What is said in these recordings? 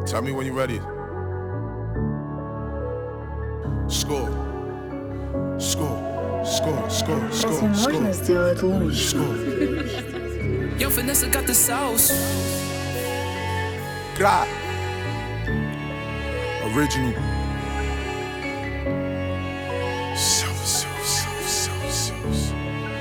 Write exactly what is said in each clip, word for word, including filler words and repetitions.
Tell me when you're ready. Score. Score. Score. Score. Score. Разве можно сделать лучше? Yo, Vanessa got the sauce. Gra. Original. So, so, so, so, so, so.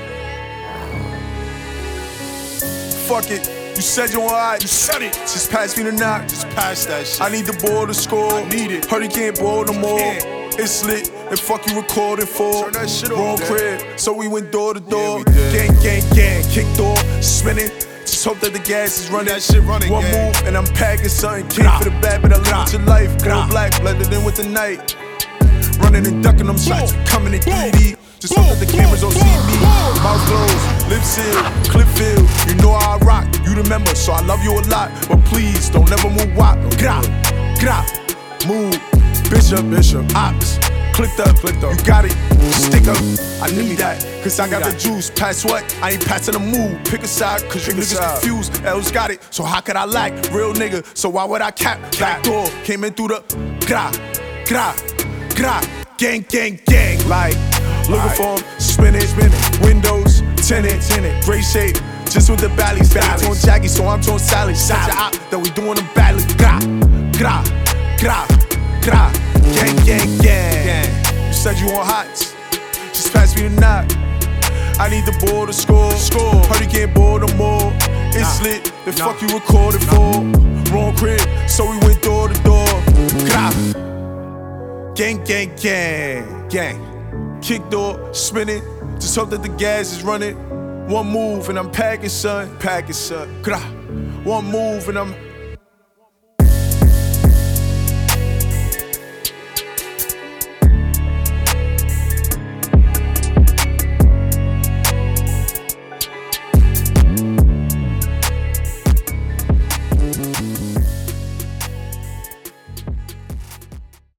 Fuck it. You said you alright. You said it. Just pass me the knock. Just pass that shit. I need the ball to score. I need it. Heard he can't ball no more. It's lit. And fuck you recording for. Turn that shit Wrong crib. So we went door to door. Yeah, gang, gang, gang. Kicked off. Spinning. Just hope that the gas is running. That shit running. One gang. Move and I'm packing something. Came for the bad, but I live with your life. Girl black, blended in with the night. Running and ducking them shots. We coming in three D. Just hope that the cameras don't see me. Mouth closed, lips sealed, clip filled. You know how I rock, you remember, so I love you a lot. But please, don't never move wop. Gra, gra, move. Bishop, bishop, ops. Clicked up, clicked up. You got it, stick up. I need that, cause I got the juice. Pass what? I ain't passing the move. Pick a side, cause you niggas confused. L's got it, so how could I lack? Real nigga, so why would I cap? Back door, came in through the gra, gra, gra. Gang, gang, gang, like looking for him, spinning, spinning. Windows, tinted, tinted. Gray shade, just with the valleys. Valleys on Jackie, so I'm throwing Sally. Such a op that we doing them badly. Gra, gra, gra, gra. Gang, gang, gang. You said you want hots, just pass me the knock. I need the ball to score. Score. Heard you can't ball no more. It's nah. lit. The nah. fuck you recorded nah. for? Wrong crib, so we went door to door. Gra. Gang, gang, gang, gang. Kick door, spinning. Just hope that the gas is running. One move and I'm packing, son. Packing, son. Gra. One move and I'm